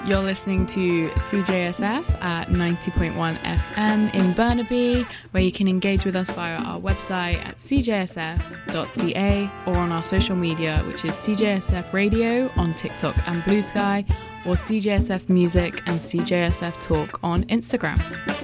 You're listening to CJSF at 90.1 FM in Burnaby, where you can engage with us via our website at cjsf.ca or on our social media, which is CJSF Radio on TikTok and Blue Sky, or CJSF Music and CJSF Talk on Instagram.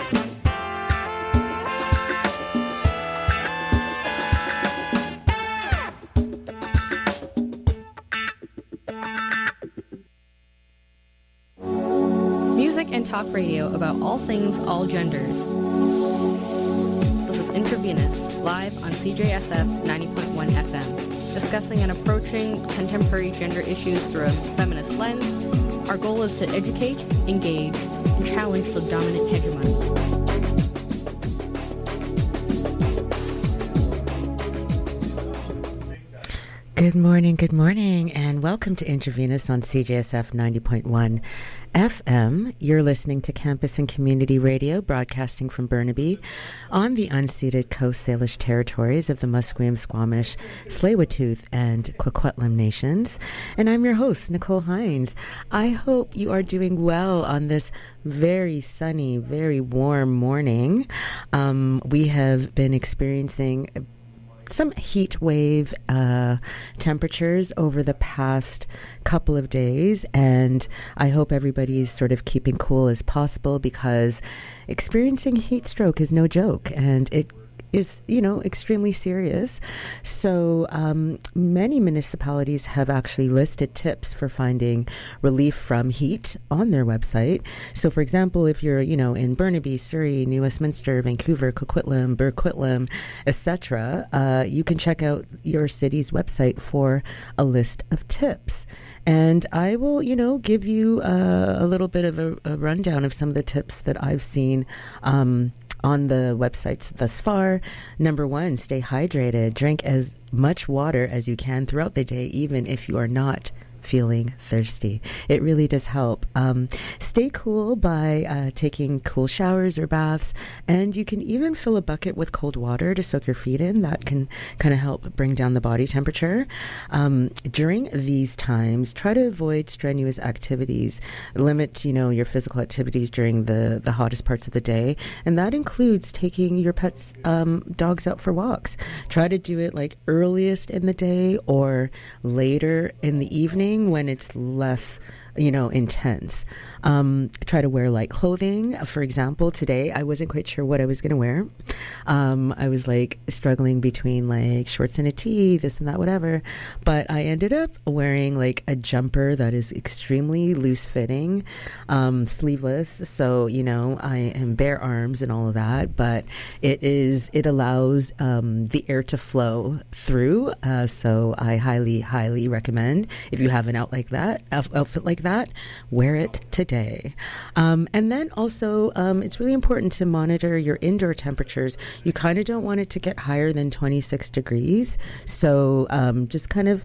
And talk radio about all things, all genders. This is Intravenous, live on CJSF 90.1 FM, discussing and approaching contemporary gender issues through a feminist lens. Our goal is to educate, engage, and challenge the dominant hegemony. Good morning, and welcome to Intravenous on CJSF 90.1 FM. You're listening to Campus and Community Radio, broadcasting from Burnaby on the unceded Coast Salish territories of the Musqueam, Squamish, Tsleil-Waututh, and Coquitlam nations. And I'm your host, Nicole Hines. I hope you are doing well on this very sunny, very warm morning. We have been experiencing some heat wave temperatures over the past couple of days, and I hope everybody's sort of keeping cool as possible, because experiencing heat stroke is no joke, and it is, extremely serious. So many municipalities have actually listed tips for finding relief from heat on their website. So, for example, if you're, in Burnaby, Surrey, New Westminster, Vancouver, Coquitlam, Burquitlam, etc., you can check out your city's website for a list of tips. And I will, give you a little bit of a rundown of some of the tips that I've seen on the websites thus far. Number one, stay hydrated. Drink as much water as you can throughout the day, even if you are not feeling thirsty. It really does help. Stay cool by taking cool showers or baths, and you can even fill a bucket with cold water to soak your feet in. That can kind of help bring down the body temperature. During these times, try to avoid strenuous activities. Limit, your physical activities during the hottest parts of the day, and that includes taking your pets' dogs out for walks. Try to do it like earliest in the day or later in the evening, when it's less, intense. Try to wear light clothing. For example, today I wasn't quite sure what I was going to wear. I was struggling between shorts and a tee, this and that, whatever. But I ended up wearing a jumper that is extremely loose fitting, sleeveless. So, I am bare arms and all of that, but it allows the air to flow through. So I highly, highly recommend, if you have an outfit like that, wear it today. And then also, it's really important to monitor your indoor temperatures. You kind of don't want it to get higher than 26 degrees. So just kind of,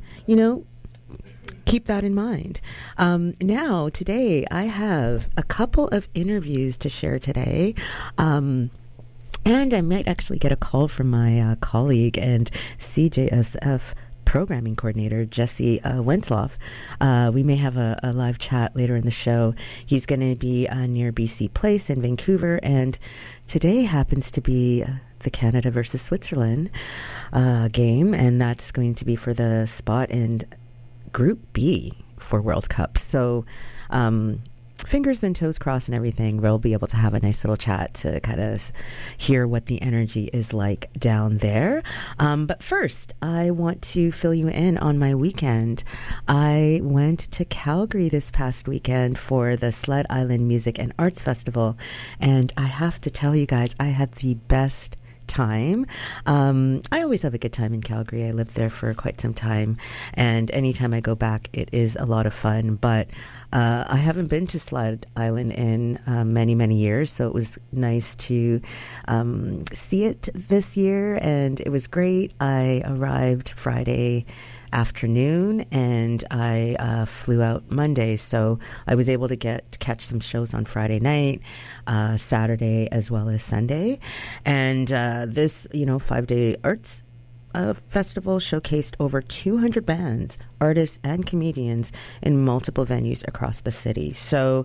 keep that in mind. Now, today, I have a couple of interviews to share today. And I might actually get a call from my colleague and CJSF programming coordinator, Jesse Wensloff. We may have a live chat later in the show. He's going to be near BC Place in Vancouver, and today happens to be the Canada versus Switzerland game, and that's going to be for the spot in Group B for World Cup. So fingers and toes crossed and everything, we'll be able to have a nice little chat to kind of hear what the energy is like down there. But first, I want to fill you in on my weekend. I went to Calgary this past weekend for the Sled Island Music and Arts Festival, and I have to tell you guys, I had the best time. I always have a good time in Calgary. I lived there for quite some time, and anytime I go back, it is a lot of fun. But I haven't been to Sled Island in many, many years, so it was nice to see it this year, and it was great. I arrived Friday afternoon, and I flew out Monday, so I was able to catch some shows on Friday night, Saturday, as well as Sunday. And this 5-day arts festival showcased over 200 bands, artists, and comedians in multiple venues across the city. So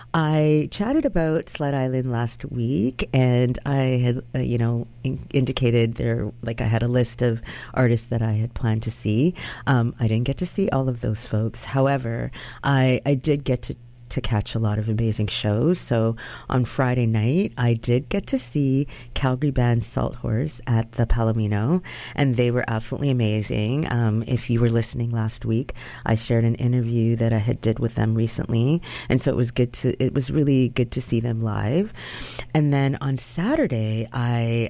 I chatted about Sled Island last week, and I had, indicated there, like I had a list of artists that I had planned to see. I didn't get to see all of those folks. However, I did get to catch a lot of amazing shows. So on Friday night, I did get to see Calgary band Salt Horse at the Palomino, and they were absolutely amazing. If you were listening last week, I shared an interview that I had did with them recently, and so it was really good to see them live. And then on Saturday, I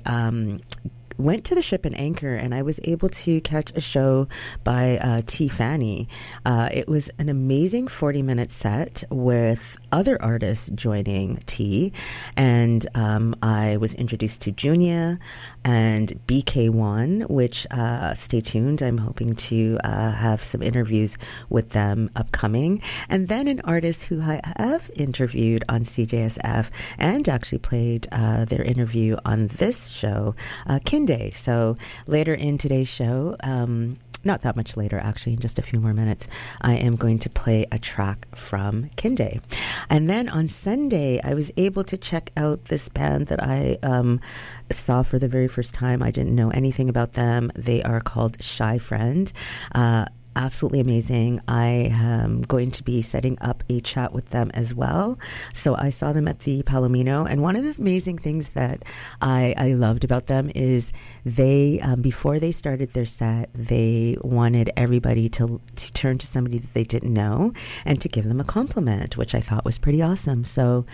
went to the Ship and Anchor, and I was able to catch a show by T. Fanny. It was an amazing 40-minute set with other artists joining T, and I was introduced to Junia and BK1, which stay tuned. I'm hoping to have some interviews with them upcoming. And then an artist who I have interviewed on CJSF and actually played their interview on this show, Kinde. So later in today's show, not that much later, actually, in just a few more minutes, I am going to play a track from Kinde. And then on Sunday, I was able to check out this band that I saw for the very first time. I didn't know anything about them. They are called Shy Friend. Absolutely amazing. I am going to be setting up a chat with them as well. So I saw them at the Palomino, and one of the amazing things that I loved about them is they, before they started their set, they wanted everybody to turn to somebody that they didn't know and to give them a compliment, which I thought was pretty awesome. So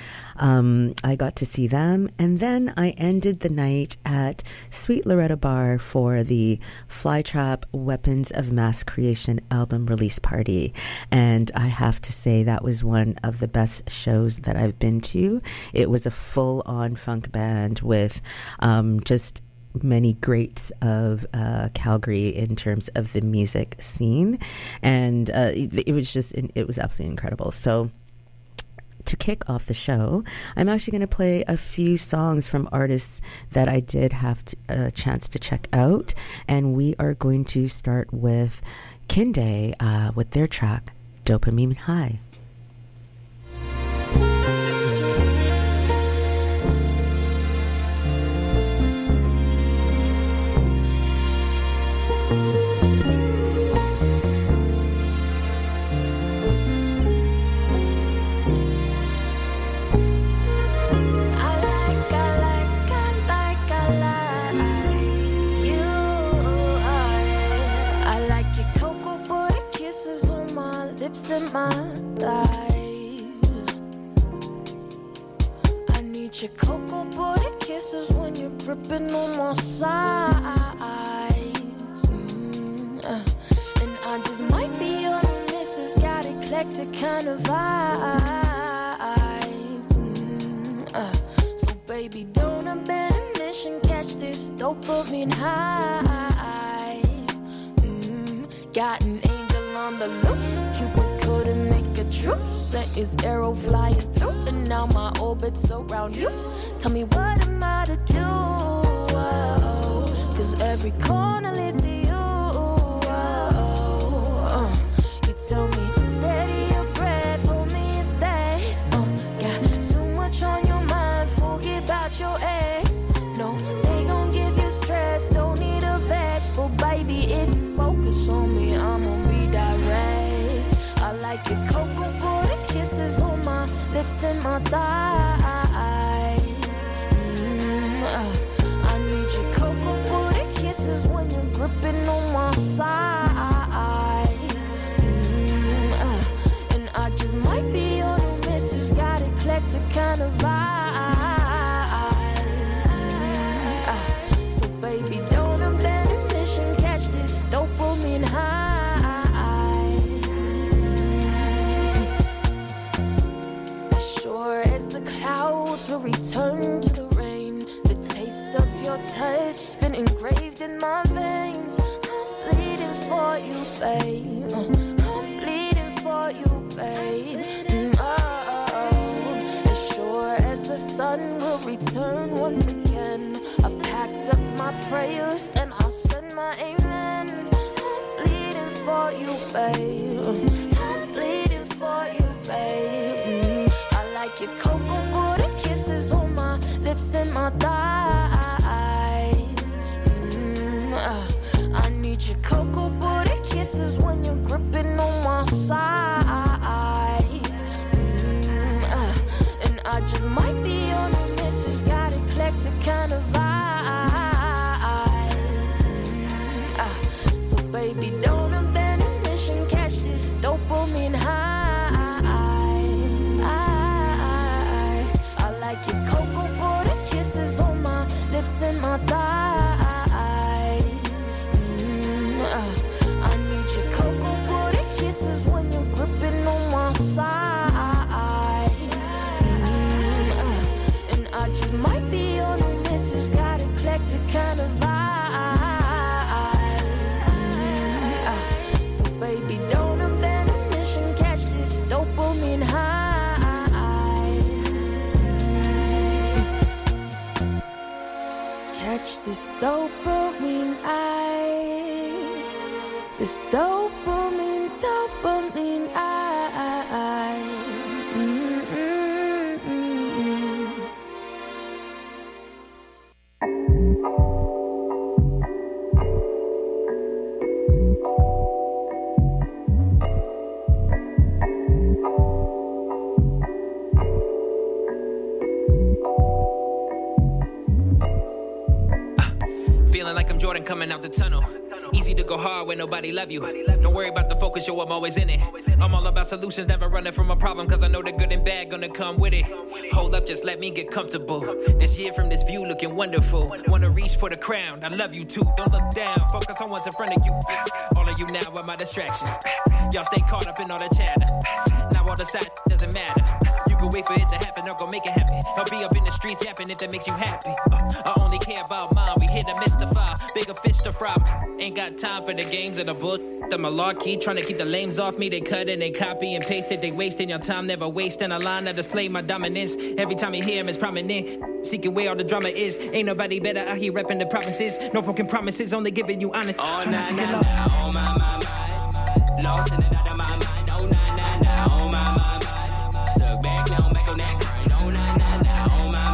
I got to see them, and then I ended the night at Sweet Loretta Bar for the Flytrap Weapons of Mass Creation album release party, and I have to say that was one of the best shows that I've been to. It was a full-on funk band with just many greats of Calgary in terms of the music scene, and it was absolutely incredible. So to kick off the show, I'm actually going to play a few songs from artists that I did have a chance to check out, and we are going to start with Kinde with their track Dopamine High. In my life, I need your cocoa butter kisses when you're gripping on my sides. And I just might be on a missus, got eclectic kind of vibe. So baby, don't abandon mission, catch this dopamine high. Got an angel on the loose, Cupid couldn't make a truce. Sent his arrow flying through, and now my orbit's around you. Tell me what am I to do? Cause every corner leads to you. You tell me, steady your breath, hold me and stay. Got too much on your mind, forget about your ex. No, they gon' give you stress, don't need a vex. But baby, if you focus on me, I'ma be direct. I like your cocoa butter kisses on my lips and my thighs. I need your cocoa butter kisses when you're gripping on my sides. And I just might be on a miss, who's got eclectic kind of vibe. So baby, don't abandon mission, catch this dopamine high. Clouds will return to the rain. The taste of your touch has been engraved in my veins. I'm bleeding for you, babe. I'm bleeding for you, babe. As sure as the sun will return once again, I've packed up my prayers and I'll send my amen. babe. I'm bleeding for you, babe. I like your cocoa butter kisses on my lips and my thighs. I need your cocoa butter kisses when you're gripping on my sides. And I just might be on a miss, just got eclectic kind of vibe. So baby, don't abandon mission, catch this dopamine high. I like your cocoa butter kisses on my lips and my thighs. I need your cocoa butter kisses when you're gripping on my sides. And I just might be on a miss, just got eclectic kind of vibe. So baby, don't abandon mission, catch this dopamine high. Catch this dopamine high. This dopamine high. Feeling like I'm Jordan coming out the tunnel. Easy to go hard when nobody love you. Don't worry about the focus, yo, I'm always in it. I'm all about solutions, never running from a problem, cause I know the good and bad gonna come with it. Hold up, just let me get comfortable. This year from this view looking wonderful. Wanna reach for the crown, I love you too. Don't look down, focus on what's in front of you. All of you now are my distractions. Y'all stay caught up in all the chatter. Now all the side doesn't matter. You can wait for it to happen, or go make it happen. I'll be up in the streets yapping if that makes you happy. I only care about mine, we here to mystify. Bigger fish to fry. Ain't got time for the games of the bullshit. The malarkey, trying to keep the lames off me. They cut and they copy and paste it. They wasting your time, never wasting a line that display my dominance. Every time you hear him, it's prominent. Seeking where all the drama is. Ain't nobody better out here repping the provinces. No broken promises, only giving you honor. Oh, nah, nah, nah, oh, my, my. Lost in and out of my mind. Oh, nah, nah, nah, oh, my, my. Stuck back, now I'm back on that grind. Oh, nah, nah, nah, oh, my,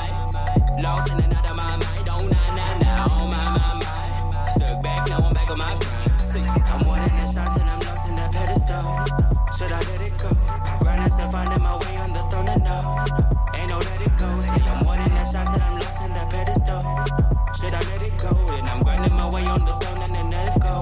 my. Lost in and out of my mind. Oh, nah, nah, nah, oh, my, my. Stuck back, now I'm back on my grind. I'm wanting the shots and I'm lost in the pedestal. Should I let it go? Grind myself, finding my way on the throne and no. Ain't no let it go. See, I'm wanting the shots and I'm lost in the pedestal. Should I let it go? And I'm grinding my way on the throne and then let it go.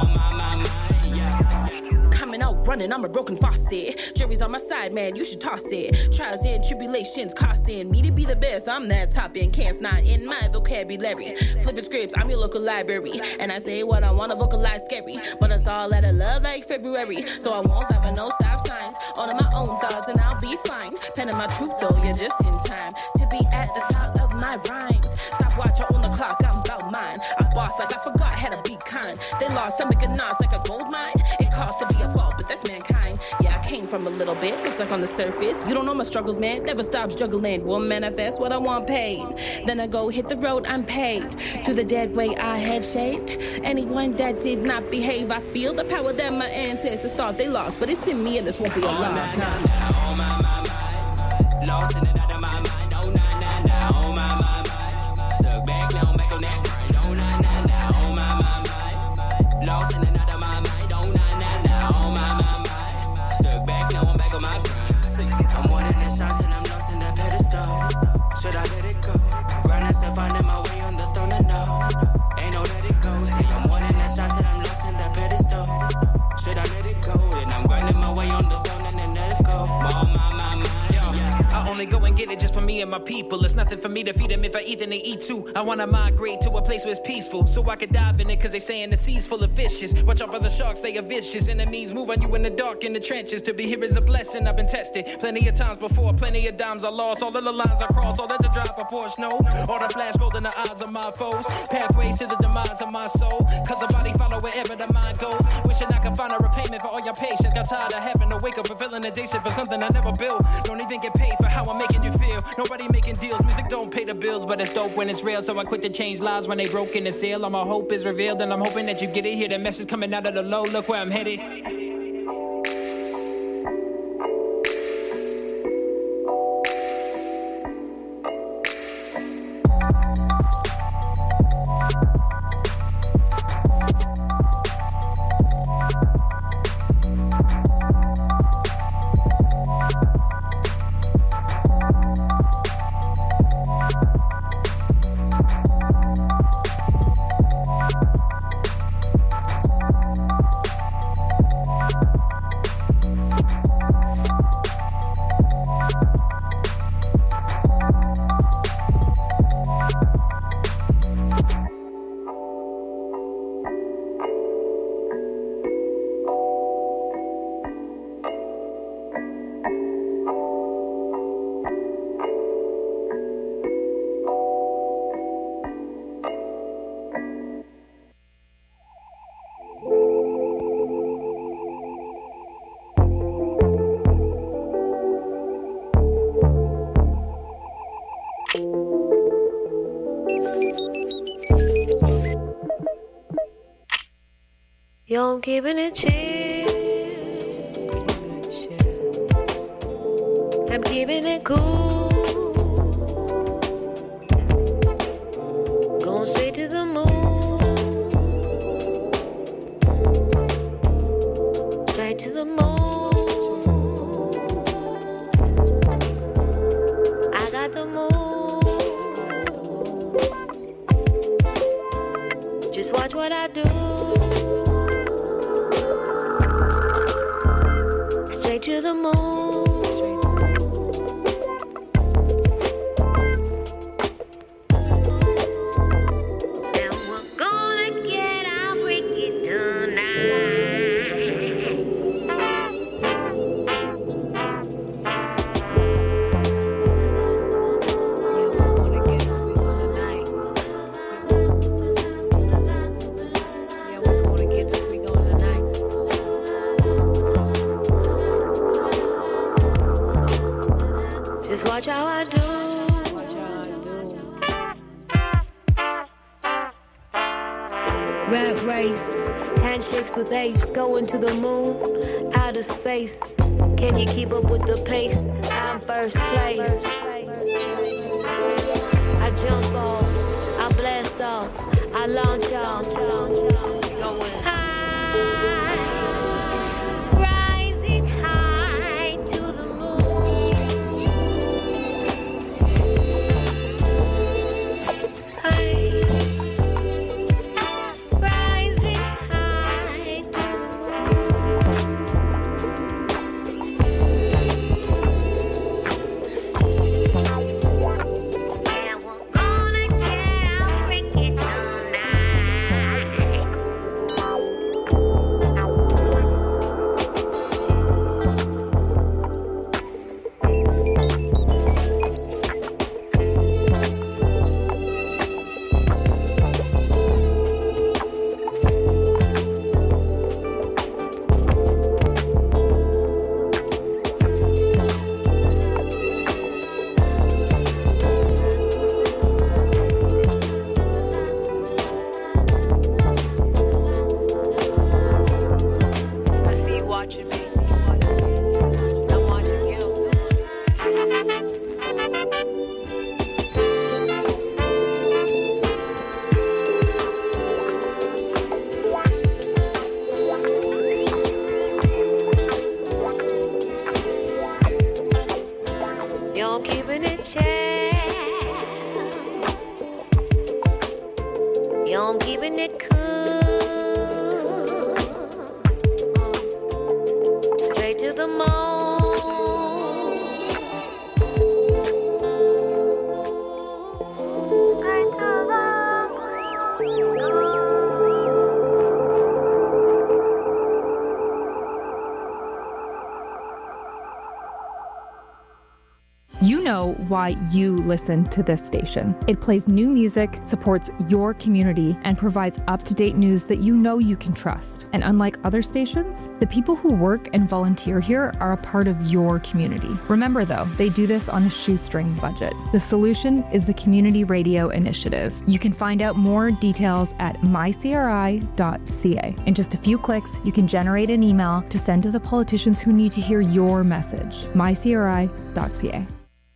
My, yeah. Coming out running, I'm a broken faucet. Jury's on my side, man, you should toss it. Trials and tribulations costing me to be the best. I'm that top end, can't not in my vocabulary. Flipping scripts, I'm your local library. And I say what I want to vocalize scary. But it's all out of love like February. So I won't stop and no stop signs. All of my own thoughts and I'll be fine. Penning my truth though, you're just in time to be at the top of my rhymes. Stop watching on the clock, I'm about mine. I boss like I forgot how to be kind. They lost, I'm making knots like a gold mine. It costs to be a fall, but that's mankind. Yeah, I came from a little bit, looks like on the surface. You don't know my struggles, man, never stop struggling. Will manifest what I want paid. Then I go hit the road, I'm paved. To the dead way I had shaped. Anyone that did not behave, I feel the power that my ancestors thought they lost. But it's in me and this won't be a loss. Nah, nah, nah, oh, my, my. Lost in and out of my mind. Oh, nah, nah, nah, oh, my, my. Stuck back, now I'm back on that grind. Oh, nah, nah, nah, oh, my, my. Lost in and out of my mind. Oh, nah, nah, nah, oh, my, my. Stuck back, now I'm back on my grind. I'm wanting the shots and I'm lost in the pedestal. Should I let it go? Grind myself, finding my way on the throne and no. Ain't no let it go. See, I'm wanting the shots and I'm lost in the pedestal. Should I let it go? Then I'm grinding my way on the throne and then let it go. Oh, my, yeah. I only go and get it just for me and my people. It's nothing for me to feed them. If I eat, then they eat too. I wanna migrate to a place where it's peaceful, so I can dive in it, cause they saying the sea's full of fishes. Watch out for the sharks, they are vicious. Enemies move on you in the dark, in the trenches. To be here is a blessing, I've been tested plenty of times before. Plenty of dimes I lost, all of the lines I crossed. All of the drive I Porsche, no. All the flash gold in the eyes of my foes. Pathways to the demise of my soul, cause the body follow wherever the mind goes. Wishing I could find a repayment for all your patience. Got tired of having to wake up fulfilling a day shift for something I never built. Don't even get paid for how I'm making you feel. No Nobody making deals, music don't pay the bills, but it's dope when it's real. So I quit to change lives when they broke in the seal. All my hope is revealed, and I'm hoping that you get it. Hear the message coming out of the low, look where I'm headed. Yo, I'm keeping it chill. I'm keeping it cool. Going straight to the moon. Straight to the moon. I got the moon. Just watch what I do. To the moon. And we're gonna get our freaky tonight. Yeah, we're gonna get this freak on tonight. Just watch how I do. Watch how I do. Rat race, handshakes with apes, going to the moon, outer space. Can you keep up with the pace? I'm first place. I jump off, I blast off, I launch off, going high, rising high to the moon. High, rising high to the moon. And we're gonna get our freaky tonight. know why you listen to this station. It plays new music, supports your community, and provides up-to-date news that you know you can trust. And unlike other stations, the people who work and volunteer here are a part of your community. Remember though, they do this on a shoestring budget. The solution is the Community Radio Initiative. You can find out more details at mycri.ca. In just a few clicks, you can generate an email to send to the politicians who need to hear your message. mycri.ca.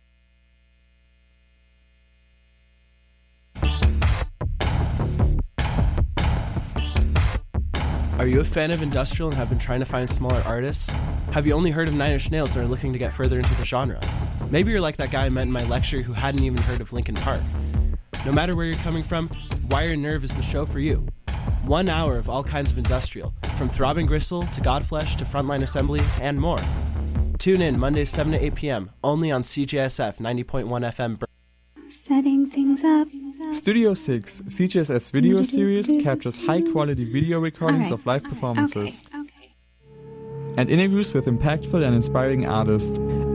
Are you a fan of industrial and have been trying to find smaller artists? Have you only heard of Nine Inch Nails and are looking to get further into the genre? Maybe you're like that guy I met in my lecture who hadn't even heard of Linkin Park. No matter where you're coming from, Wire and Nerve is the show for you. 1 hour of all kinds of industrial, from Throbbing Gristle to Godflesh to Frontline Assembly and more. Tune in Mondays 7 to 8 p.m. only on CJSF 90.1 FM. Setting things up. Studio 6, CJSF's video series, captures high-quality video recordings of live performances and interviews with impactful and inspiring artists.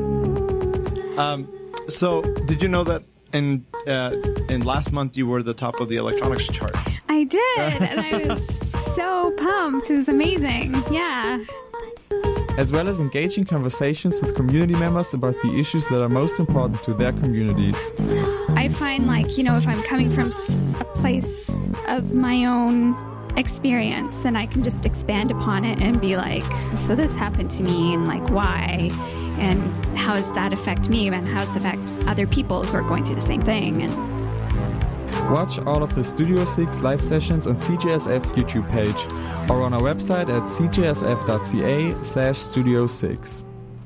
So, did you know that in last month you were the top of the electronics chart? I did, and I was so pumped. It was amazing. Yeah. As well as engaging conversations with community members about the issues that are most important to their communities. I find, like, if I'm coming from a place of my own experience, then I can just expand upon it and be like, so this happened to me, and like, why? And how does that affect me? And how does it affect other people who are going through the same thing? And watch all of the Studio 6 live sessions on CJSF's YouTube page or on our website at cjsf.ca/Studio6.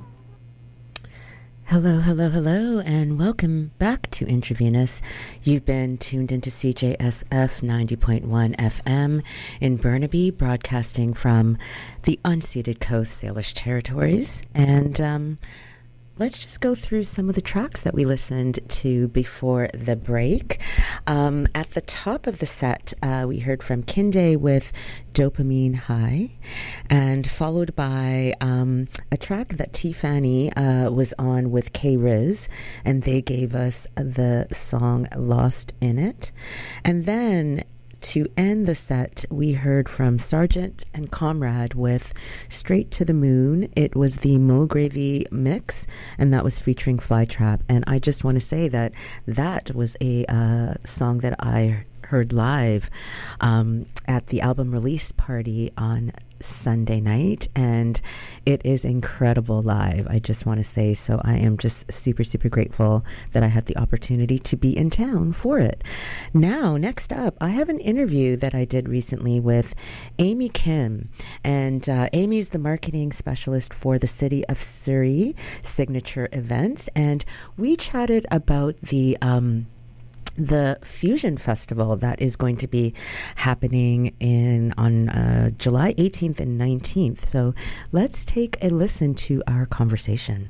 Hello, hello, hello, and welcome back to Intravenous. You've been tuned into CJSF 90.1 FM in Burnaby, broadcasting from the unceded Coast Salish territories. And let's just go through some of the tracks that we listened to before the break. At the top of the set, we heard from Kinde with Dopamine High, and followed by a track that T-Fanny was on with K-Riz, and they gave us the song Lost in It. And then to end the set, we heard from Sargent and Comrade with Straight to the Moon. It was the Mo Gravy mix, and that was featuring Flytrap. And I just want to say that that was a song that I heard live at the album release party on Sunday night, and it is incredible live. I just want to say, so I am just super, super grateful that I had the opportunity to be in town for it. Now, next up, I have an interview that I did recently with Amy Kim, and Amy's the marketing specialist for the City of Surrey Signature Events, and we chatted about the Fusion Festival that is going to be happening on July 18th and 19th. So let's take a listen to our conversation.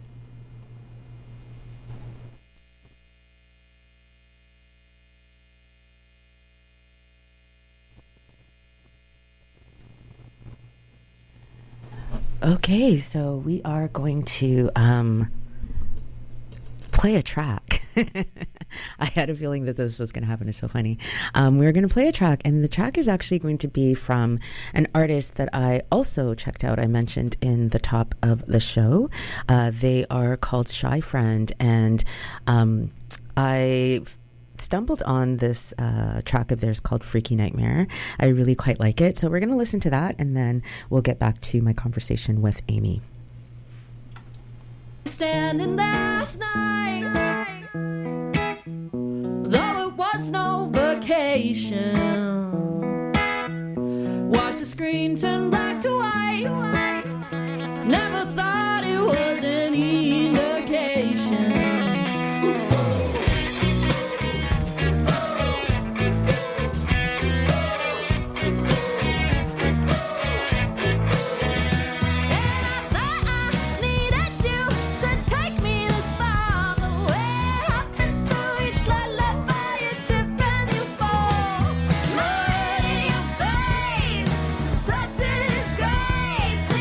Okay, so we are going to play a track. I had a feeling that this was going to happen. It's so funny. We're going to play a track, and the track is actually going to be from an artist that I also checked out. I mentioned in the top of the show. They are called Shy Friend, and I stumbled on this track of theirs called Freaky Nightmare. I really quite like it. So we're going to listen to that, and then we'll get back to my conversation with Amy. Standing last night, though it was no vacation, watched the screen turn black to white, never thought it was any indication. Such a disgrace.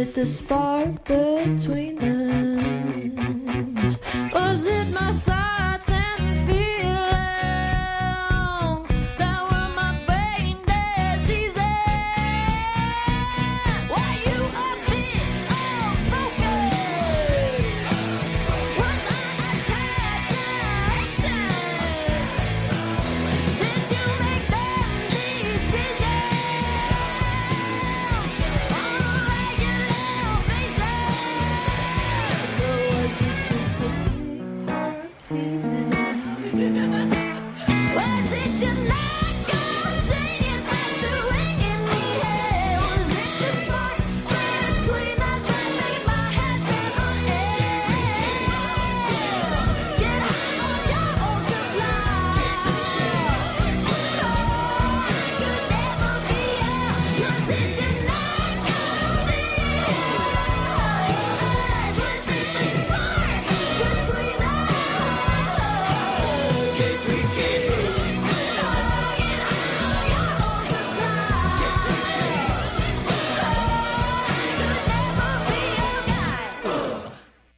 it the spark between us? Was it my thoughts and feelings that were my brain diseases? Were you a bit all broken? Was I attraction? Did you make them decisions on a regular basis? Or was it just a big heart feeling? Was it your lack of genius that's the ring in the head? Was it the spark between us that made my head stand on end? Get high on your own supply. Could never be out. Was it your lack of genius? Was it the spark between us? Cause we keep it. Get high on your own supply.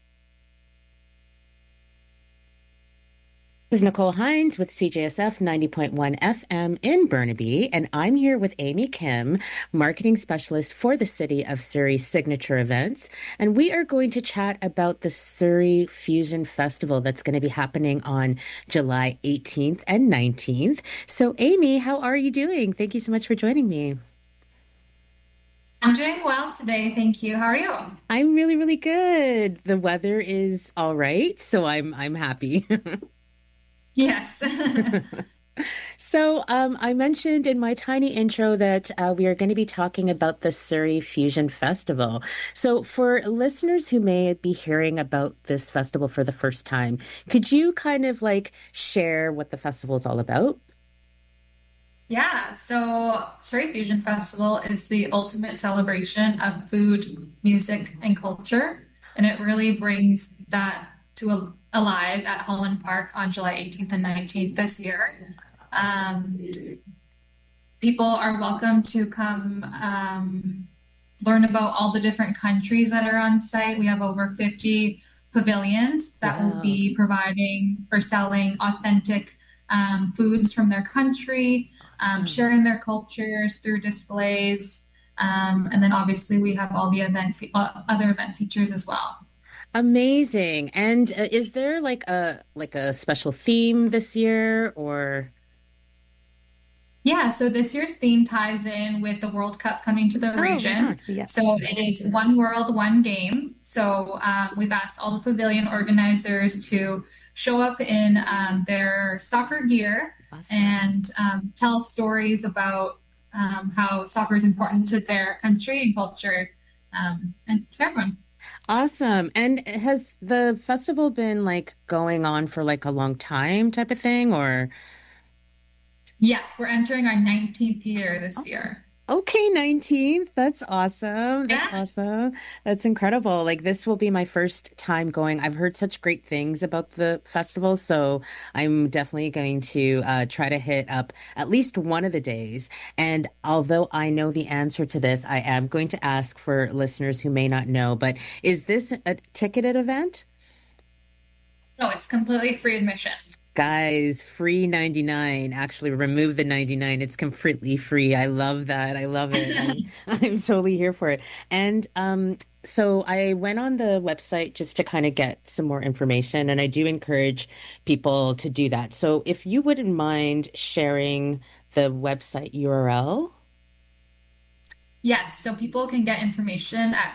This is Nicole Hines with CJSF 90.1 FM in Burnaby, and I'm here with Amy Kim, marketing specialist for the City of Surrey Signature Events, and we are going to chat about the Surrey Fusion Festival that's going to be happening on July 18th and 19th. So, Amy, how are you doing? Thank you so much for joining me. I'm doing well today, thank you. How are you? I'm really, really good. The weather is all right, so I'm happy. Yes. So I mentioned in my tiny intro that we are going to be talking about the Surrey Fusion Festival. So for listeners who may be hearing about this festival for the first time, could you kind of like share what the festival is all about? Yeah, so Surrey Fusion Festival is the ultimate celebration of food, music, and culture. And it really brings that to alive at Holland Park on July 18th and 19th this year. People are welcome to come learn about all the different countries that are on site. We have over 50 pavilions that will be providing or selling authentic foods from their country, sharing their cultures through displays. And then obviously we have all the other event features as well. Amazing. And is there like a special theme this year or? Yeah, so this year's theme ties in with the World Cup coming to the region. Yeah. So it is One World, One Game. So we've asked all the pavilion organizers to show up in their soccer gear and tell stories about how soccer is important to their country and culture and to everyone. Awesome. And has the festival been like going on for like a long time type of thing or? Yeah, we're entering our 19th year this year. Okay, 19th. That's awesome. That's awesome. That's incredible. Like this will be my first time going. I've heard such great things about the festival, so I'm definitely going to try to hit up at least one of the days. And although I know the answer to this, I am going to ask for listeners who may not know, but is this a ticketed event? No, it's completely free admission. Guys, free 99. Actually, remove the 99. It's completely free. I love that. I love it. I'm totally here for it. And so I went on the website just to kind of get some more information, and I do encourage people to do that. So if you wouldn't mind sharing the website URL. Yes, so people can get information at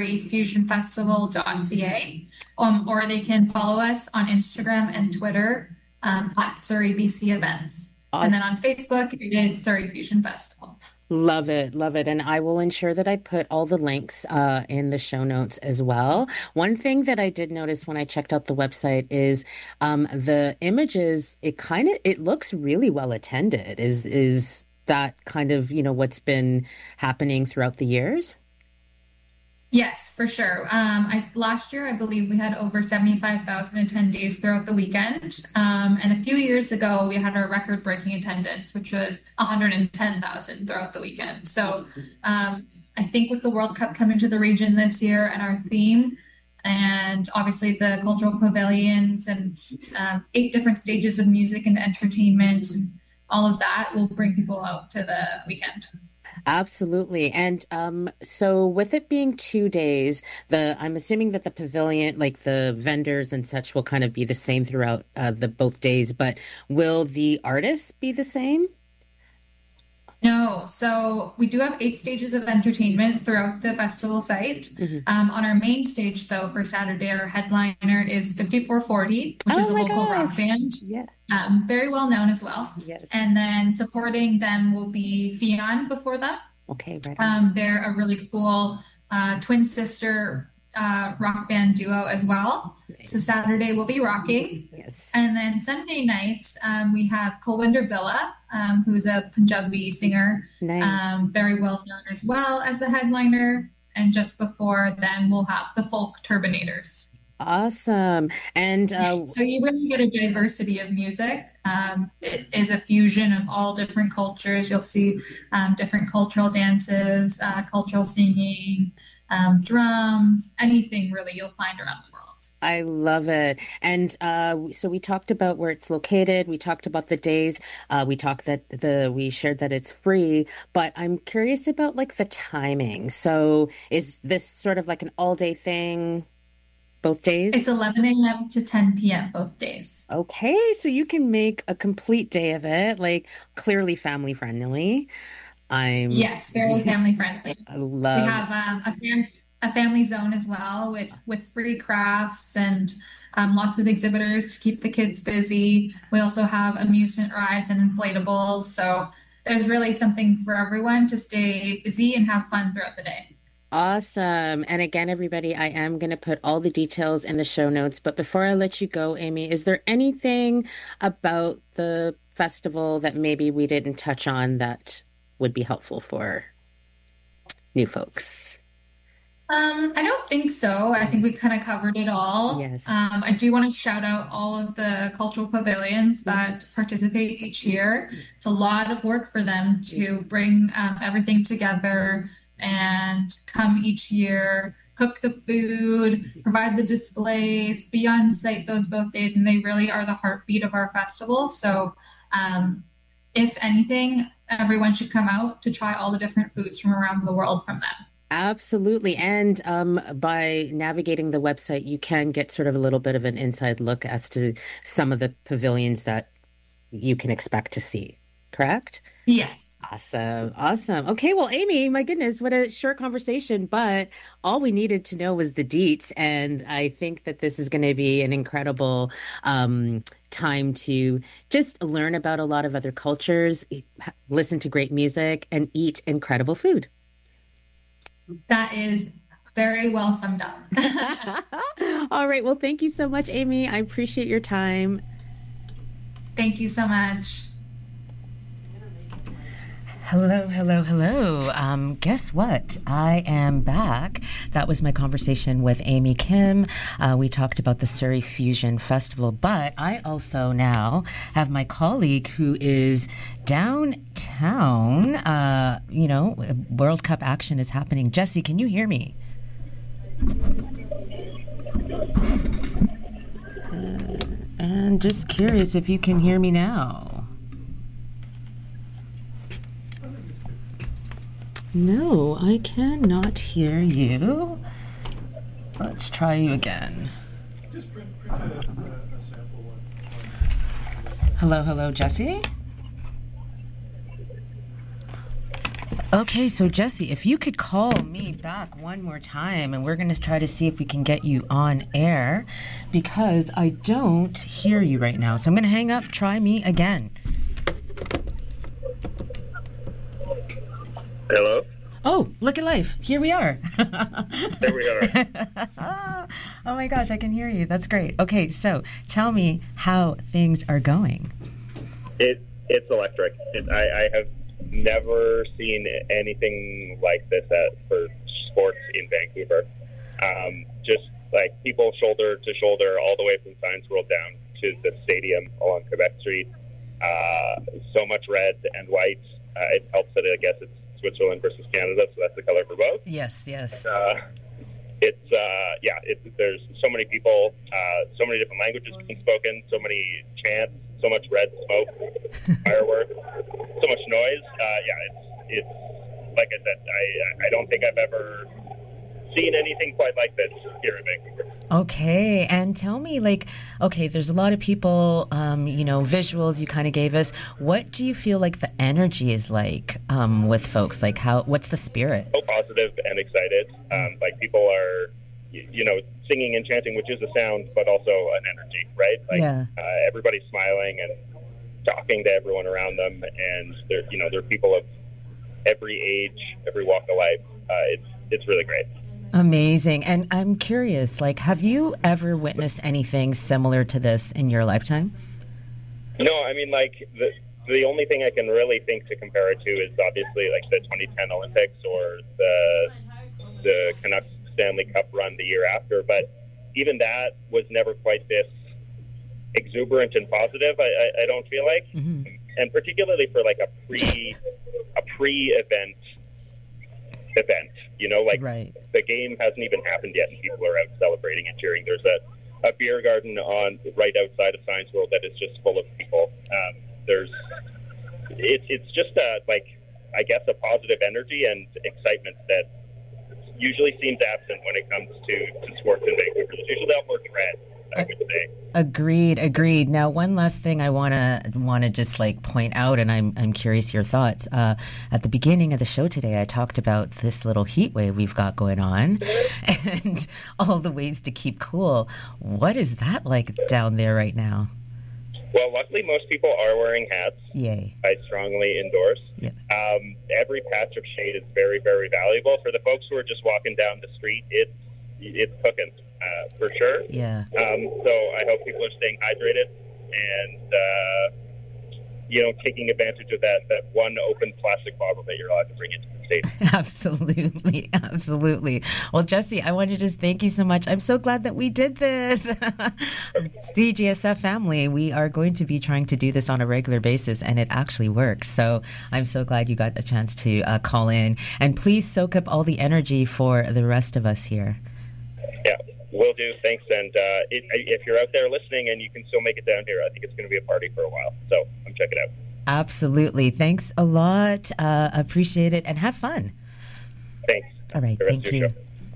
surreyfusionfestival.ca, or they can follow us on Instagram and Twitter at Surrey BC Events. Awesome. And then on Facebook, it is Surrey Fusion Festival. Love it. Love it. And I will ensure that I put all the links in the show notes as well. One thing that I did notice when I checked out the website is the images, it looks really well attended. Is that kind of, what's been happening throughout the years? Yes, for sure. Last year, I believe we had over 75,000 attendees throughout the weekend. And a few years ago, we had our record-breaking attendance, which was 110,000 throughout the weekend. So I think with the World Cup coming to the region this year and our theme, and obviously the cultural pavilions and 8 different stages of music and entertainment, and all of that will bring people out to the weekend. Absolutely. And so with it being 2 days, I'm assuming that the pavilion, like the vendors and such, will kind of be the same throughout the both days, but will the artists be the same? No, so we do have 8 stages of entertainment throughout the festival site. On our main stage, though, for Saturday, our headliner is 5440, which is a local rock band. Yeah. Very well known as well. Yes. And then supporting them will be Fionn before them. Okay, right. They're a really cool twin sister rock band duo as well. So Saturday we'll be rocking. Yes. And then Sunday night we have Kulwinder Billa, who's a Punjabi singer, Nice. very well known as well as the headliner. And just before then we'll have the Folk Turbinators. Awesome. And So you really get a diversity of music. It is a fusion of all different cultures. You'll see different cultural dances, cultural singing, drums, anything really you'll find around the world. I love it. And so we talked about where it's located. We talked about the days. We shared that it's free, but I'm curious about like the timing. So is this sort of like an all-day thing both days? It's 11 a.m. to 10 p.m. both days. Okay, so you can make a complete day of it, like clearly family friendly. Yes, very family friendly. I love. We have a family zone as well with free crafts and lots of exhibitors to keep the kids busy. We also have amusement rides and inflatables. So there's really something for everyone to stay busy and have fun throughout the day. Awesome. And again, everybody, I am going to put all the details in the show notes. But before I let you go, Amy, is there anything about the festival that maybe we didn't touch on that would be helpful for new folks? I don't think so. I think we kind of covered it all. Yes. I do want to shout out all of the cultural pavilions that participate each year. It's a lot of work for them to bring everything together and come each year, cook the food, provide the displays, be on site those both days, and they really are the heartbeat of our festival. So if anything, everyone should come out to try all the different foods from around the world from them. Absolutely. And by navigating the website, you can get sort of a little bit of an inside look as to some of the pavilions that you can expect to see, correct? Yes. Awesome. Awesome. Okay. Well, Amy, my goodness, what a short conversation, but all we needed to know was the deets. And I think that this is going to be an incredible time to just learn about a lot of other cultures, listen to great music, and eat incredible food. That is very well summed up. All right. Well, thank you so much, Amy. I appreciate your time. Thank you so much. Hello, hello, hello. Guess what? I am back. That was my conversation with Amy Kim. We talked about the Surrey Fusion Festival, but I also now have my colleague who is downtown. World Cup action is happening. Jesse, can you hear me? And just curious if you can hear me now. No, I cannot hear you. Let's try you again. Hello, hello, Jesse? Okay, so Jesse, if you could call me back one more time, and we're going to try to see if we can get you on air, because I don't hear you right now. So I'm going to hang up, try me again. Hello? Oh, look at life. Here we are. There we are. Oh my gosh, I can hear you. That's great. Okay, so tell me how things are going. It's electric. I have never seen anything like this for sports in Vancouver. Just like people shoulder to shoulder all the way from Science World down to the stadium along Quebec Street. So much red and white. It helps that I guess it's Switzerland versus Canada, so that's the color for both. Yes. There's so many people, so many different languages being spoken, so many chants, so much red smoke, fireworks, so much noise. It's like I said, I don't think I've ever seen anything quite like this here in Vancouver. Okay, and tell me, there's a lot of people, visuals you kind of gave us. What do you feel like the energy is like with folks? Like, what's the spirit? So positive and excited. People are, singing and chanting, which is a sound, but also an energy, right? Everybody's smiling and talking to everyone around them, and they're people of every age, every walk of life. It's really great. Amazing. And I'm curious, have you ever witnessed anything similar to this in your lifetime? No, I mean, the only thing I can really think to compare it to is obviously the 2010 Olympics or the Canucks Stanley Cup run the year after. But even that was never quite this exuberant and positive, I don't feel like. Mm-hmm. And particularly for a pre-event event, right. The game hasn't even happened yet and people are out celebrating and cheering. There's a beer garden right outside of Science World that is just full of people. It's just a positive energy and excitement that usually seems absent when it comes to sports in Vancouver. There's usually a lot more dread, I would say. Agreed. Now, one last thing I want to just point out, and I'm curious your thoughts. At the beginning of the show today, I talked about this little heat wave we've got going on, and all the ways to keep cool. What is that like down there right now? Well, luckily, most people are wearing hats. Yay! I strongly endorse. Yes. Every patch of shade is very, very valuable. For the folks who are just walking down the street, it's cooking. For sure. Yeah. So I hope people are staying hydrated and, taking advantage of that one open plastic bottle that you're allowed to bring into the state. Absolutely. Well, Jesse, I want to just thank you so much. I'm so glad that we did this. CJSF family, we are going to be trying to do this on a regular basis, and it actually works. So I'm so glad you got a chance to call in. And please soak up all the energy for the rest of us here. Yeah. Will do. Thanks. And if you're out there listening and you can still make it down here, I think it's going to be a party for a while. So come check it out. Absolutely. Thanks a lot. Appreciate it. And have fun. Thanks. All right. Thank you.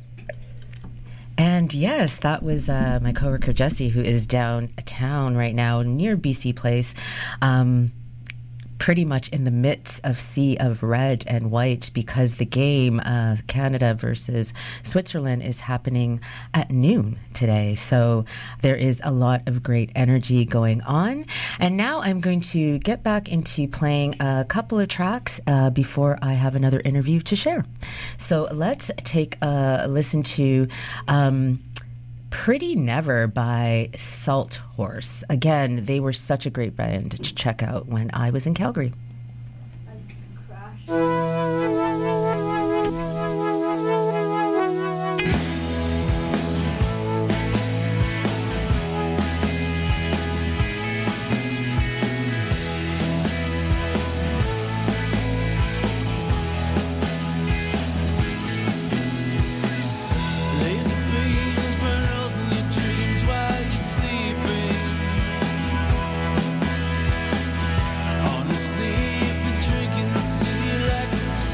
And yes, that was my coworker Jesse, who is downtown right now near BC Place. Pretty much in the midst of sea of red and white because the game, Canada versus Switzerland, is happening at noon today. So there is a lot of great energy going on. And now I'm going to get back into playing a couple of tracks before I have another interview to share. So let's take a listen to Pretty Never by Salt Horse. Again, they were such a great band to check out when I was in Calgary. Honestly, you've been drinking the city like it's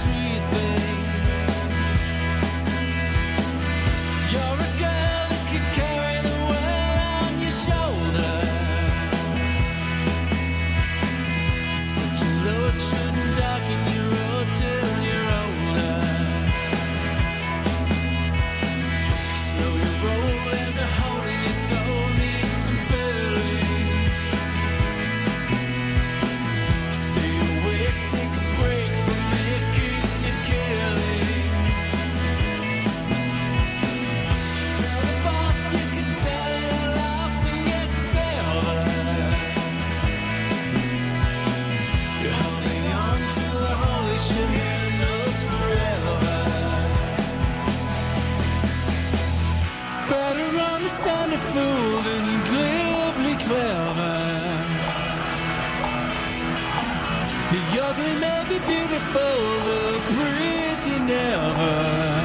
The ugly may be beautiful, the pretty never.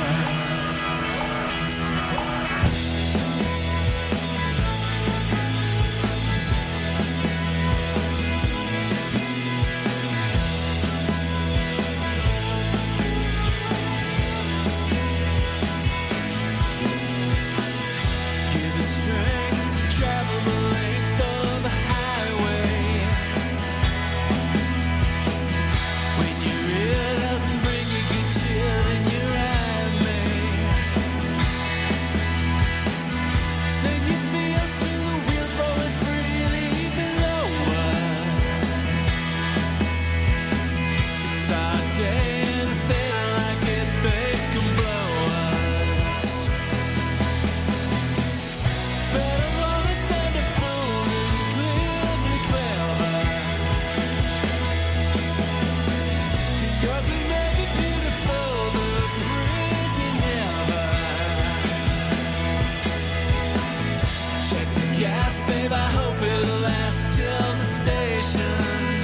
Babe, I hope it'll last till the station.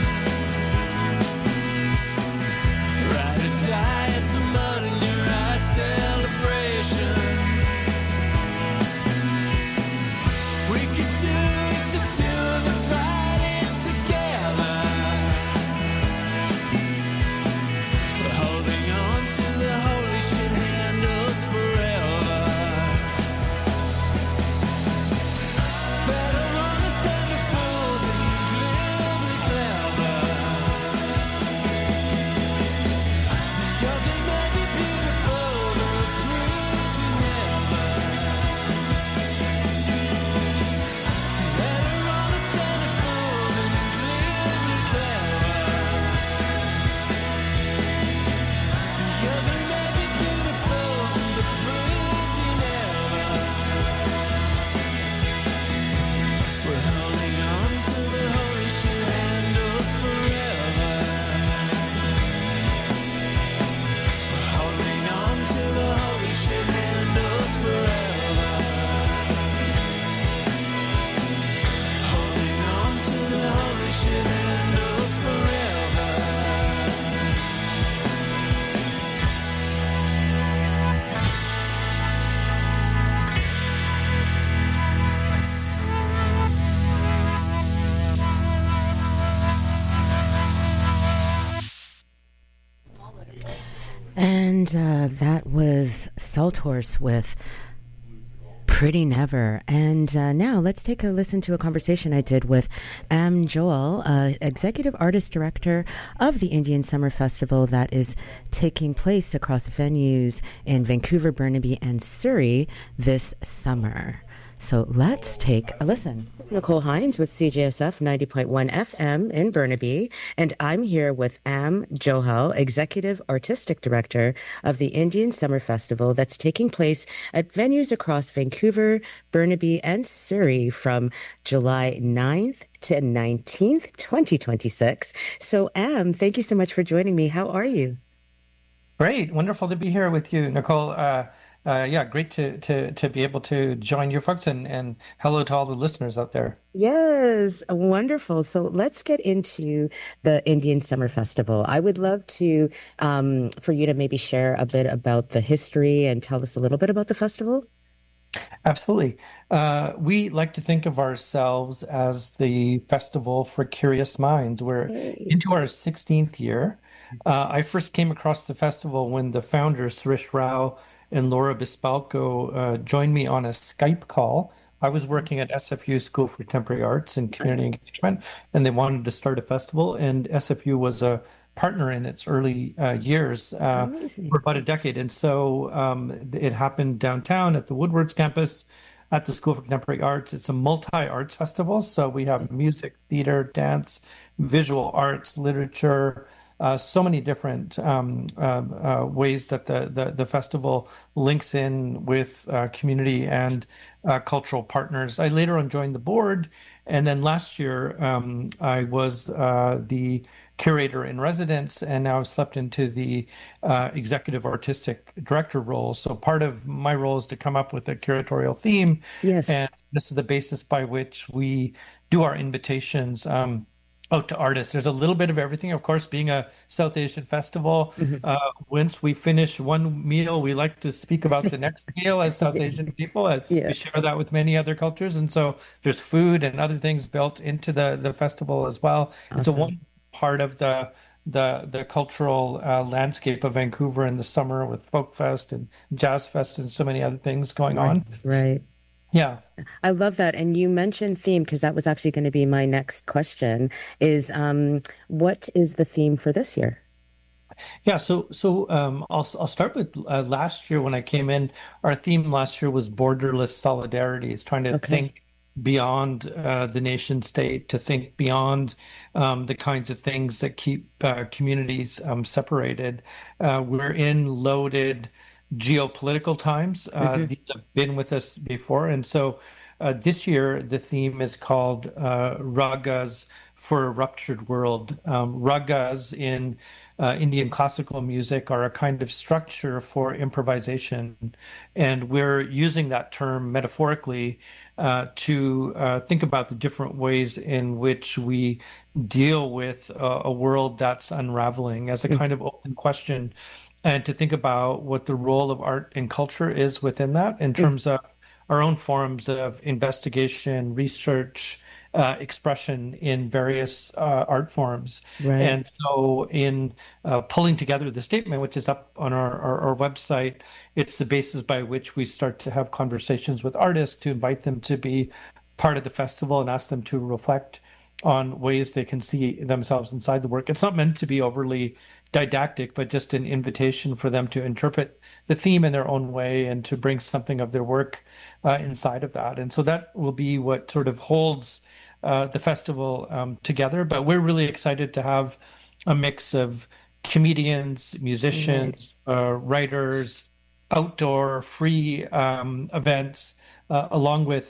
Ride or die, it's a mud in your eye celebration. We could do it, the two of us riding together. We're holding on to the holy shit handles forever. Better understand a fool than glibly clever. The ugly may be beautiful, the pretty never. Better understand a fool than glibly clever. The ugly may be beautiful, the pretty never. We're holding on to the holy shit handles forever. We're holding on to the holy shit handles forever. Holding on to the holy shit handles forever. And that was Salthorse with Pretty Never. And now let's take a listen to a conversation I did with Am Joel, Executive Artist Director of the Indian Summer Festival that is taking place across venues in Vancouver, Burnaby, and Surrey this summer. So let's take a listen. It's Nicole Hines with CJSF 90.1 FM in Burnaby, and I'm here with Am Johal, Executive Artistic Director of the Indian Summer Festival that's taking place at venues across Vancouver, Burnaby, and Surrey from July 9th to 19th, 2026. So Am, thank you so much for joining me. How are you? Great. Wonderful to be here with you, Nicole. Yeah, great to be able to join you folks, and hello to all the listeners out there. Yes, wonderful. So let's get into the Indian Summer Festival. I would love to, for you to maybe share a bit about the history and tell us a little bit about the festival. Absolutely. We like to think of ourselves as the festival for curious minds. We're into our 16th year. I first came across the festival when the founders, Suresh Rao and Laura Bispalco, joined me on a Skype call. I was working at SFU School for Contemporary Arts and Community Engagement, and they wanted to start a festival, and SFU was a partner in its early years for about a decade. And so it happened downtown at the Woodwards campus at the School for Contemporary Arts. It's a multi-arts festival, so we have music, theater, dance, visual arts, literature, so many different ways that the festival links in with community and cultural partners. I later on joined the board, and then last year I was the curator in residence, and now I've stepped into the executive artistic director role. So part of my role is to come up with a curatorial theme. Yes. And this is the basis by which we do our invitations. Oh, to artists. There's a little bit of everything. Of course, being a South Asian festival, once we finish one meal, we like to speak about the next meal as South Asian people. Yeah. We share that with many other cultures. And so there's food and other things built into the festival as well. It's a Awesome. one part of the cultural landscape of Vancouver in the summer with Folk Fest and Jazz Fest and so many other things going Right. on. Right. Yeah. I love that. And you mentioned theme because that was actually going to be my next question is what is the theme for this year? Yeah, I'll start with last year when I came in. Our theme last year was borderless solidarity. It's trying to Okay. think beyond the nation state, to think beyond the kinds of things that keep communities separated. We're in loaded geopolitical times. These have been with us before, and so this year the theme is called Ragas for a Ruptured World. Ragas in Indian classical music are a kind of structure for improvisation, and we're using that term metaphorically to think about the different ways in which we deal with a world that's unraveling as a kind of open question, and to think about what the role of art and culture is within that in terms of our own forms of investigation, research, expression in various art forms. Right. And so in pulling together the statement, which is up on our website, it's the basis by which we start to have conversations with artists to invite them to be part of the festival and ask them to reflect on ways they can see themselves inside the work. It's not meant to be overly didactic, but just an invitation for them to interpret the theme in their own way and to bring something of their work inside of that. And so that will be what sort of holds the festival together. But we're really excited to have a mix of comedians, musicians, writers, outdoor free events, along with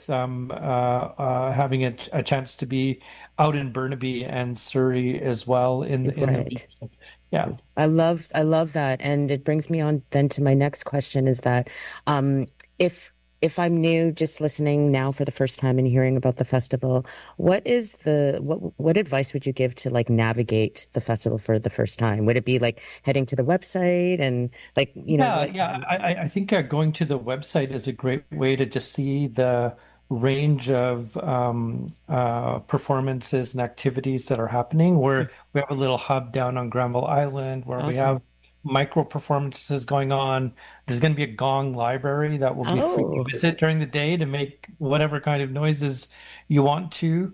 having a chance to be out in Burnaby and Surrey as well in the region. Yeah. I love that. And it brings me on then to my next question is that if I'm new, just listening now for the first time and hearing about the festival, what advice would you give to like navigate the festival for the first time? Would it be like heading to the website and like, I think going to the website is a great way to just see the range of performances and activities that are happening. We have a little hub down on Granville Island where we have micro performances going on. There's going to be a gong library that will be free to visit during the day to make whatever kind of noises you want to.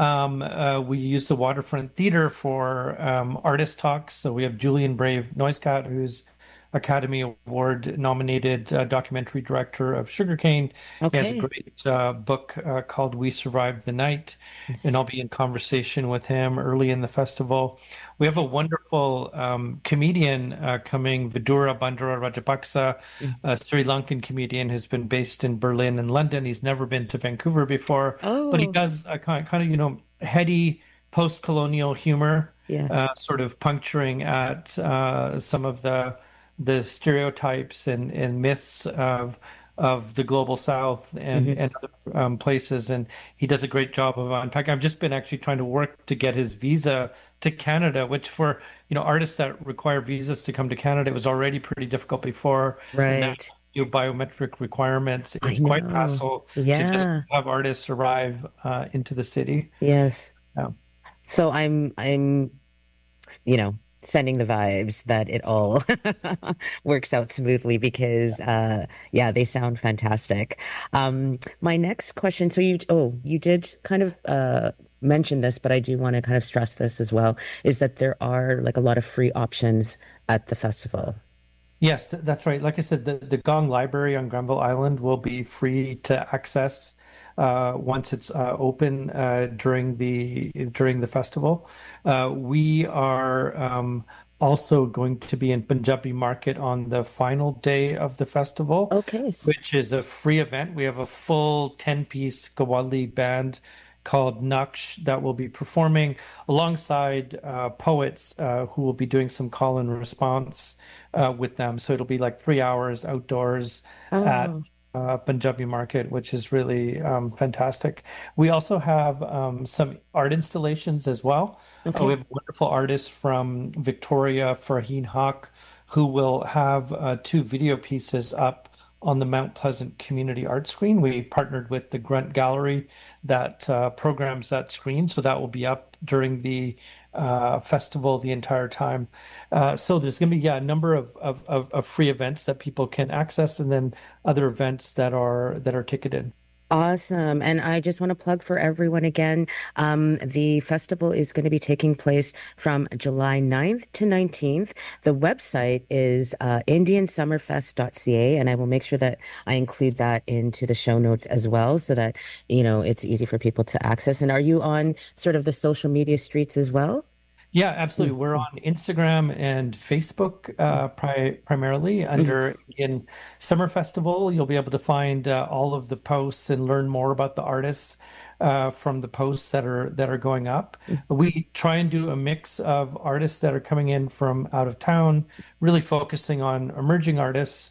We use the Waterfront Theater for artist talks. So we have Julian Brave Noisecat, who's Academy Award nominated documentary director of Sugarcane. He has a great book called We Survived the Night, and I'll be in conversation with him early in the festival. We have a wonderful comedian coming, Vidura Bandura Rajapaksa, a Sri Lankan comedian who's been based in Berlin and London. He's never been to Vancouver before, but he does a kind of heady post-colonial humor, sort of puncturing at some of the stereotypes and myths of the global South and other places, and he does a great job of unpacking. I've just been actually trying to work to get his visa to Canada, which for artists that require visas to come to Canada, it was already pretty difficult before. Right. Now, biometric requirements. It's quite a hassle to just have artists arrive into the city. Yes. Yeah. So I'm sending the vibes that it all works out smoothly because they sound fantastic. My next question, so you did kind of mention this, but I do want to kind of stress this as well, is that there are like a lot of free options at the festival. Yes, that's right. Like I said, the Gong Library on Granville Island will be free to access once it's open during the festival. We are also going to be in Punjabi Market on the final day of the festival, which is a free event. We have a full 10-piece Qawwali band called Naqsh that will be performing alongside poets who will be doing some call and response with them. So it'll be like 3 hours outdoors at Punjabi market, which is really fantastic. We also have some art installations as well. Okay. We have a wonderful artist from Victoria, Farheen Haq, who will have 2 video pieces up on the Mount Pleasant Community Art Screen. We partnered with the Grunt Gallery that programs that screen, so that will be up during the festival the entire time. So there's going to be a number of free events that people can access, and then other events that are ticketed. Awesome. And I just want to plug for everyone again. The festival is going to be taking place from July 9th to 19th. The website is indiansummerfest.ca, and I will make sure that I include that into the show notes as well so that, it's easy for people to access. And are you on sort of the social media streets as well? Yeah, absolutely. We're on Instagram and Facebook primarily under Indian Summer Festival. You'll be able to find all of the posts and learn more about the artists from the posts that are going up. We try and do a mix of artists that are coming in from out of town, really focusing on emerging artists,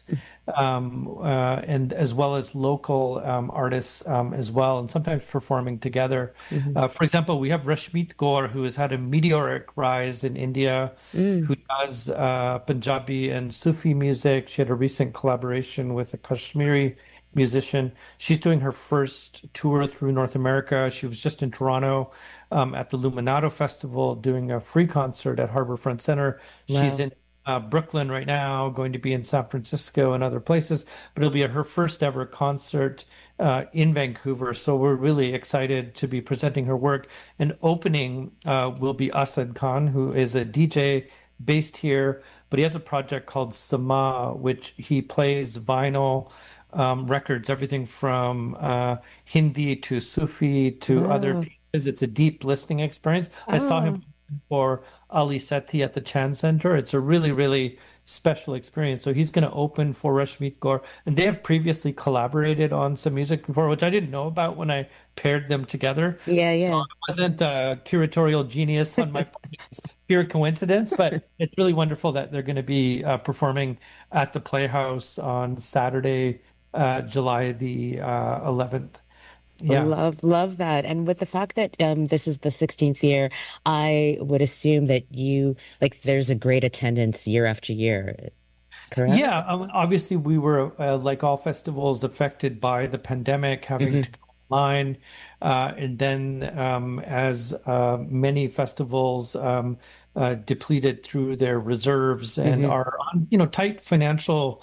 and as well as local artists as well, and sometimes performing together. For example, we have Rashmeet Kaur, who has had a meteoric rise in India, who does Punjabi and Sufi music. She had a recent collaboration with a Kashmiri musician. She's doing her first tour through North America. She was just in Toronto at the Luminato Festival doing a free concert at Harbourfront Center. Wow. She's in Brooklyn right now, going to be in San Francisco and other places, but it'll be her first ever concert in Vancouver. So we're really excited to be presenting her work. And opening will be Asad Khan, who is a DJ based here, but he has a project called Sama, which he plays vinyl records, everything from Hindi to Sufi to other pieces. It's a deep listening experience. I saw him for Ali Sethi at the Chan Center. It's a really, really special experience. So he's going to open for Rashmeet Kaur. And they have previously collaborated on some music before, which I didn't know about when I paired them together. Yeah. So it wasn't a curatorial genius on my part. It's pure coincidence, but it's really wonderful that they're going to be performing at the Playhouse on Saturday, July the 11th. Yeah. Love that. And with the fact that this is the 16th year, I would assume that there's a great attendance year after year, correct? Yeah, obviously we were, like all festivals, affected by the pandemic, having to go online. And then as many festivals depleted through their reserves and are on, tight financial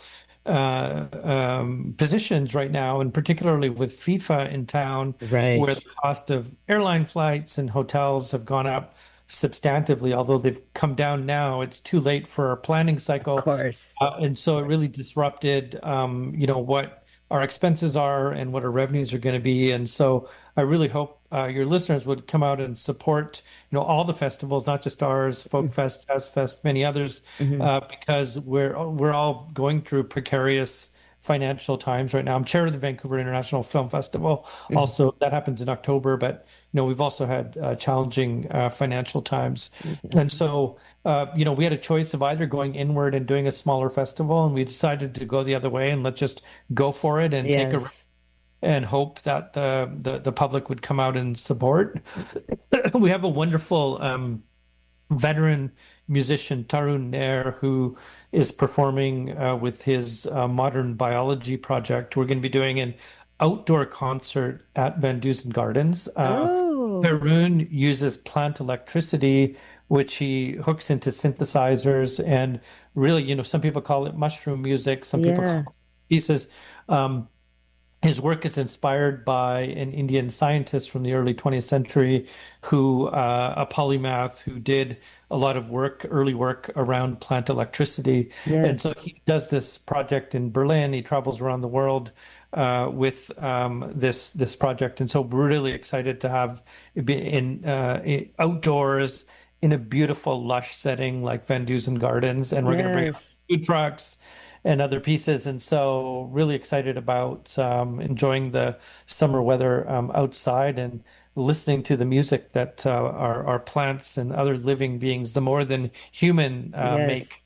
positions right now, and particularly with FIFA in town, right, where the cost of airline flights and hotels have gone up substantively. Although they've come down now, it's too late for our planning cycle. Of course. And so it really disrupted, what our expenses are and what our revenues are going to be. And so I really hope your listeners would come out and support, all the festivals, not just ours, Folk Fest, Jazz Fest, many others, because we're all going through precarious financial times right now. I'm chair of the Vancouver International Film Festival. Also, that happens in October, but we've also had challenging financial times. And so, we had a choice of either going inward and doing a smaller festival, and we decided to go the other way and let's just go for it and take a risk and hope that the public would come out and support. We have a wonderful veteran musician, Tarun Nair, who is performing with his modern biology project. We're going to be doing an outdoor concert at Van Dusen Gardens. Tarun uses plant electricity, which he hooks into synthesizers, and really, some people call it mushroom music, some people call it pieces. His work is inspired by an Indian scientist from the early 20th century who, a polymath who did a lot of early work around plant electricity. Yes. And so he does this project in Berlin. He travels around the world with this project. And so we're really excited to have it be in outdoors in a beautiful, lush setting like Van Dusen Gardens. And we're going to bring food trucks and other pieces. And so really excited about enjoying the summer weather outside and listening to the music that our plants and other living beings, the more than human, make.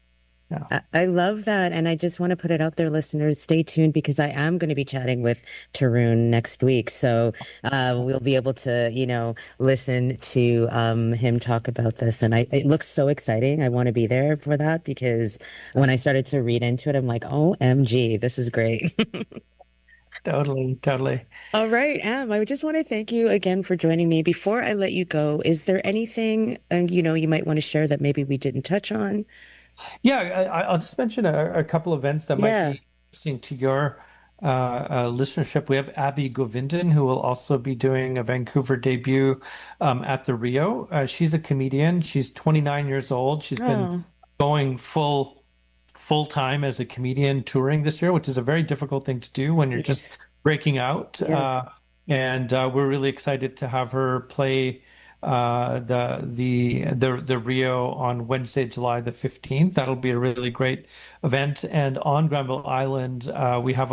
I love that. And I just want to put it out there, listeners, stay tuned because I am going to be chatting with Tarun next week. So we'll be able to, listen to him talk about this. And it looks so exciting. I want to be there for that because when I started to read into it, I'm like, OMG, this is great. Totally. All right, Am, I just want to thank you again for joining me. Before I let you go, is there anything, you might want to share that maybe we didn't touch on? Yeah, I'll just mention a couple events that might be interesting to your listenership. We have Abby Govindan, who will also be doing a Vancouver debut at the Rio. She's a comedian. She's 29 years old. She's been going full time as a comedian touring this year, which is a very difficult thing to do when you're just breaking out. And we're really excited to have her play the Rio on Wednesday, July the 15th. That'll be a really great event. And on Granville Island, we have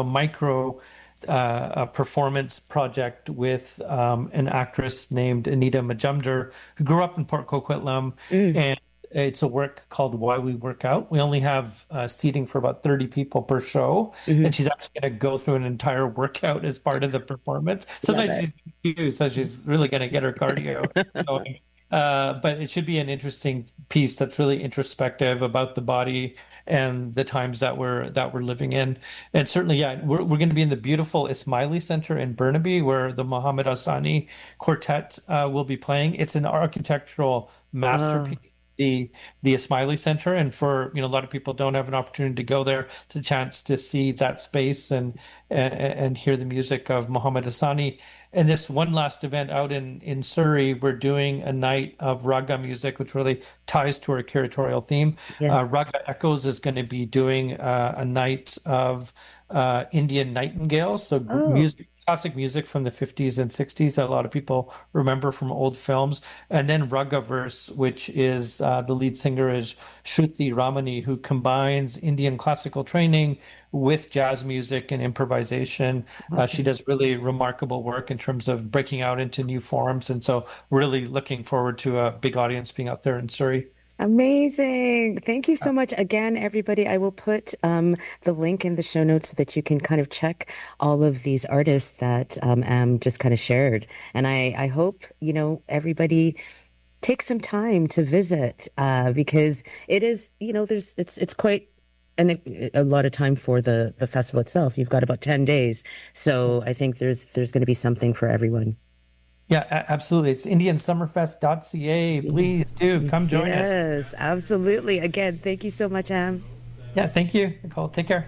a performance project with an actress named Anita Majumdar, who grew up in Port Coquitlam, and it's a work called Why We Work Out. We only have seating for about 30 people per show, and she's actually going to go through an entire workout as part of the performance. Sometimes she's confused, so she's really going to get her cardio going. But it should be an interesting piece that's really introspective about the body and the times that we're living in. And certainly, we're going to be in the beautiful Ismaili Center in Burnaby, where the Mohammed Hassani Quartet will be playing. It's an architectural masterpiece. The Ismaili Center, and for a lot of people don't have an opportunity to go there, it's a chance to see that space and hear the music of Mohammed Hassani. And this one last event out in Surrey, we're doing a night of Raga music, which really ties to our curatorial theme. Raga Echoes is going to be doing a night of Indian nightingales, so classic music from the 50s and 60s that a lot of people remember from old films. And then Ragaverse, which is the lead singer is Shruti Ramani, who combines Indian classical training with jazz music and improvisation. She does really remarkable work in terms of breaking out into new forms. And so really looking forward to a big audience being out there in Surrey. Amazing. Thank you so much. Again, everybody, I will put the link in the show notes so that you can kind of check all of these artists that Am just kind of shared. And I hope, everybody takes some time to visit because it is, it's quite a lot of time for the festival itself. You've got about 10 days. So I think there's going to be something for everyone. Yeah, absolutely. It's indiansummerfest.ca. Please do come join us. Yes, absolutely. Again, thank you so much, Am. Yeah, thank you, Nicole. Take care.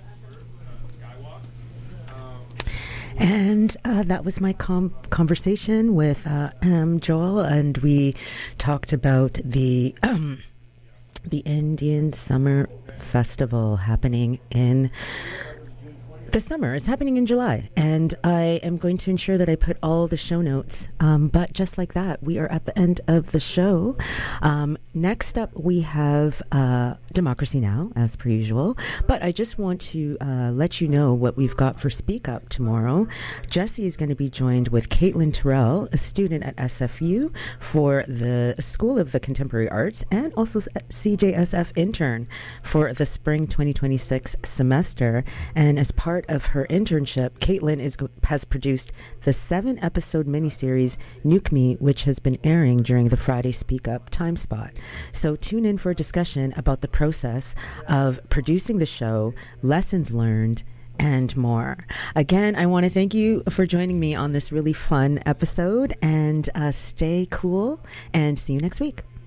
And that was my conversation with Am Joel, and we talked about the Indian Summer Festival happening in the summer. It's happening in July, and I am going to ensure that I put all the show notes. But just like that, we are at the end of the show. Next up, we have Democracy Now!, as per usual. But I just want to let you know what we've got for Speak Up tomorrow. Jesse is going to be joined with Caitlin Terrell, a student at SFU for the School of the Contemporary Arts, and also CJSF intern for the spring 2026 semester. And as part of her internship, Caitlin has produced the 7-episode miniseries Nuke Me, which has been airing during the Friday Speak Up time spot. So tune in for a discussion about the process of producing the show, lessons learned, and more. Again, I want to thank you for joining me on this really fun episode, and stay cool, and see you next week.